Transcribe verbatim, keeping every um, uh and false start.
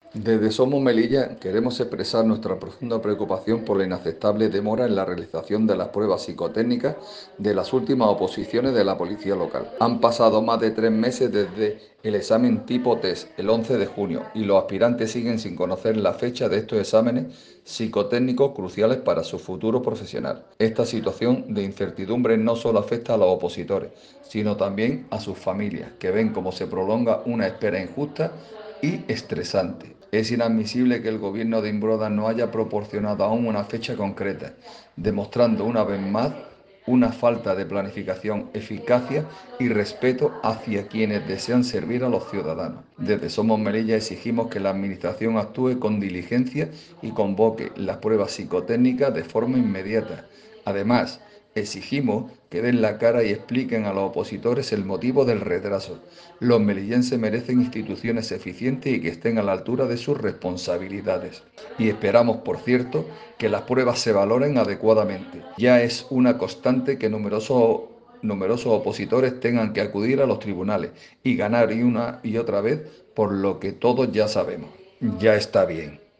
Desde Somos Melilla queremos expresar nuestra profunda preocupación por la inaceptable demora en la realización de las pruebas psicotécnicas de las últimas oposiciones de la policía local. Han pasado más de tres meses desde el examen tipo test, el once de junio, y los aspirantes siguen sin conocer la fecha de estos exámenes psicotécnicos cruciales para su futuro profesional. Esta situación de incertidumbre no solo afecta a los opositores, sino también a sus familias, que ven cómo se prolonga una espera injusta y estresante. Es inadmisible que el gobierno de Imbroda no haya proporcionado aún una fecha concreta, demostrando una vez más una falta de planificación, eficacia y respeto hacia quienes desean servir a los ciudadanos. Desde Somos Melilla exigimos que la Administración actúe con diligencia y convoque las pruebas psicotécnicas de forma inmediata. Además, exigimos que den la cara y expliquen a los opositores el motivo del retraso. Los melillenses merecen instituciones eficientes y que estén a la altura de sus responsabilidades. Y esperamos, por cierto, que las pruebas se valoren adecuadamente. Ya es una constante que numerosos, numerosos opositores tengan que acudir a los tribunales y ganar y una y otra vez por lo que todos ya sabemos. Ya está bien.